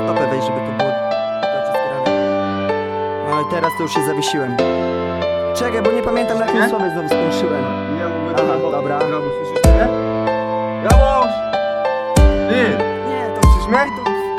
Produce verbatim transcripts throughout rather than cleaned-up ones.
stopę wejść, żeby to było dobrze zgrane. No ale teraz to już się zawiesiłem. Czekaj, bo nie pamiętam, na jakim słowie znowu skończyłem. Ja mówię, Aha, brawo, dobra. brawo, słyszysz mnie? Brawo! Ty! Nie, to Słyszysz mnie?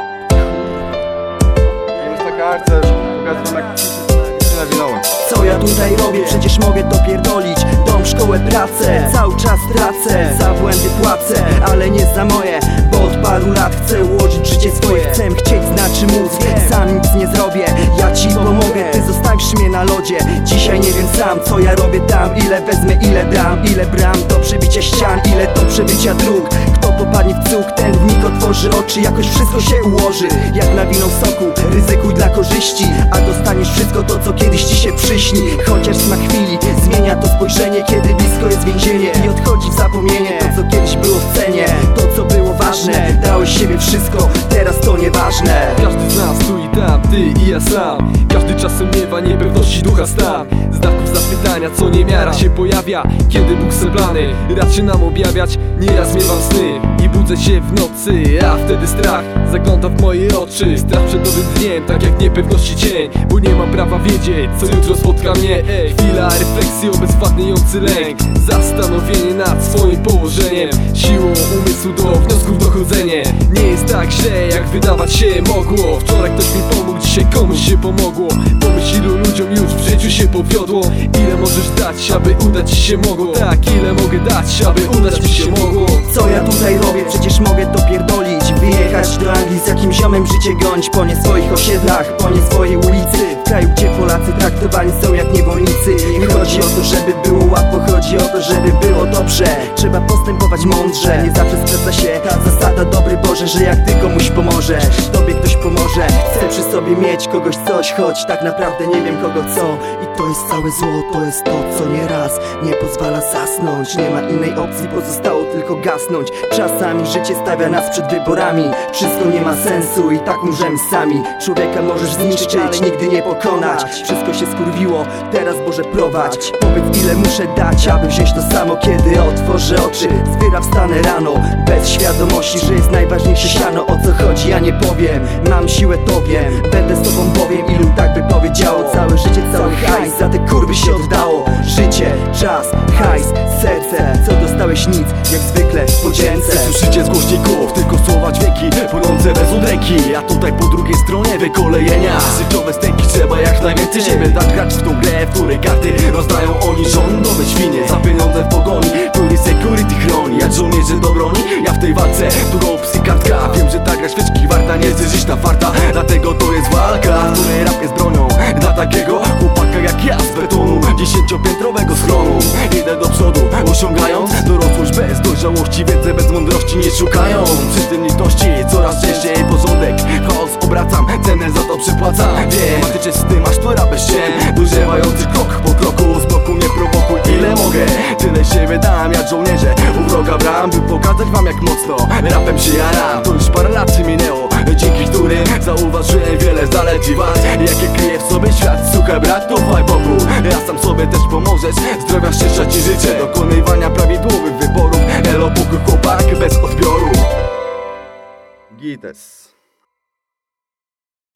To jest taka akcja, że pokazuję jak się nawinąłem. co ja tutaj robię? Przecież mogę to pierdolić. Dom, szkołę, pracę, cały czas tracę. Za błędy płacę, ale nie za moje, bo od paru lat chcę ułożyć życie swoje. Chcę chcieć, znaczy móc, sam nic nie zrobię. Ja ci pomogę, ty zostawisz mnie na lodzie. Dzisiaj nie wiem sam, co ja robię tam. Ile wezmę, ile dam, ile bram do przebicia ścian, ile do przebycia dróg. Kto popadnie w cuk, ten w nich otworzy oczy. Jakoś wszystko się ułoży, jak nawiną soku. Ryzykuj dla korzyści, a dostaniesz wszystko to, co kiedyś ci się przyśni. Chociaż smak chwili zmienia to spojrzenie, kiedy blisko jest więzienie i odchodzi w zapomnienie. To, co kiedyś było w cenie, to, co było ważne. Dałeś siebie wszystko, teraz to nieważne. Każdy z nas tu i tam, ty i ja sam. Każdy czasem miewa niepewności ducha stan. Znaków zapytania, co nie miara się pojawia, kiedy Bóg se plany raczy nam objawiać. Nieraz miewam sny i budzę się w nocy, a wtedy strach zagląda w moje oczy. Strach przed nowym dniem, tak jak niepewności cień, bo nie mam prawa wiedzieć, co jutro spotka mnie. Ej, chwila refleksji, obezwładniający lęk, zastanowienie nad swoim położeniem, siłą umysłu do wniosków dochodzenie. Nie jest tak źle, jak wydawać się mogło. Wczoraj ktoś mi pomógł, dzisiaj komuś się pomogło. Pomyśl, ilu ludziom już w życiu się powiodło. Ile możesz dać, aby udać ci się mogło? Tak, ile mogę dać, aby udać mi się mogło? Co ja tutaj robię? Przecież mogę to pierdolić. Wyjechać do Anglii z jakimś ziomem, życie gąć po nie swoich osiedlach, po nie swojej ulicy. W kraju, gdzie Polacy traktowani są jak niewolnicy. Nie chodzi o to, żeby było łatwo, chodzi o to, żeby było dobrze. Trzeba postępować mądrze, nie zawsze sprawdza się ta zasada, dobry Boże, że jak ty komuś pomożesz, tobie ktoś pomoże. Chcę przy sobie mieć kogoś coś, choć tak naprawdę nie wiem kogo co. I to jest całe zło, to jest to, co nieraz nie pozwala zasnąć. Nie ma innej opcji, pozostało tylko gasnąć. Czasami życie stawia nas przed wyborami. Wszystko nie ma sensu i tak umrzemy sami. Człowieka możesz zniszczyć, nigdy nie pokonać. Wszystko się skurwiło, teraz Boże prowadź. Powiedz, ile muszę dać, aby wziąć to samo, kiedy otworzę oczy. Zbiera wstanę rano, bez świadomości, że jest najważniejsze siano. O co chodzi, ja nie powiem, mam siłę, to wiem. Będę z tobą, powiem, ilu tak by powiedziało. Całe życie, cały hajs, za te kurwy się oddało. Życie, czas, hajs, serce. Co dostałeś? Nic, jak zwykle w podzięce. Słyszycie z głośników tylko słowa dźwięki płynące bez udręki, a tutaj po drugiej stronie wykolejenia. Życiowe stęki, trzeba jak najwięcej siebie dać grać w tą grę, w której karty rozdają oni rządowe świnie. Za pieniądze w pogoni, który security chroni, jak żołnierze do broni. Ja w tej walce tu opcji kartka. Wiem, że ta gra świeczki warta, nie chcę żyć na farta. Dlatego to jest walka, w której rap jest bronią dla takiego chłopaka jak ja z betonu, dziesięciopiętrowego schronu. Idę do przodu, osiągając dorosłość bez dojrzałości, wiedzę bez mądrości nie szukają. Przy tym litości coraz częściej porządek, chaos obracam, cenę za to przypłacam. Wiem, a ty czysty masz to rapę ściem, dojrzewający krok po kroku, z boku nie prowokuj, ile mogę, tyle siebie dam, jak żołnierze u wroga bram, by pokazać wam jak mocno rapem się jaram. To już parę lat się minęło, dzięki którym zauważyłem wiele zalet i wad, jakie kryje w sobie świat. Słuchaj brat, ufaj Bogu, ja sam sobie też pomożesz. Zdrowia, szczęścia ci życzę, dokonywania prawidłowych wyborów. Elo, pokój chłopak bez odbioru. Gites.